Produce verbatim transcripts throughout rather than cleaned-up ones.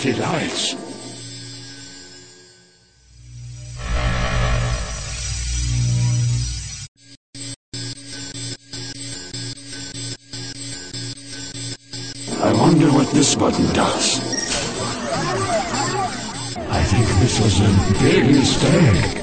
pretty lights. I wonder what this button does. I think this was a big mistake.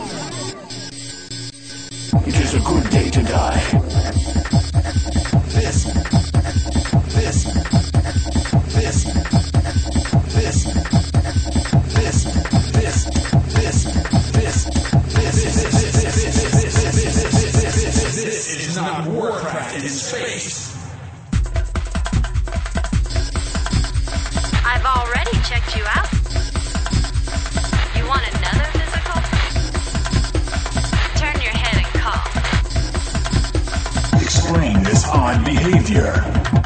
It is a good day to die. This, this, this, this, this, this, this, this, this, this is not Warcraft in space. I've already checked you out. You want another physical? Turn your head and call. Explain this odd behavior.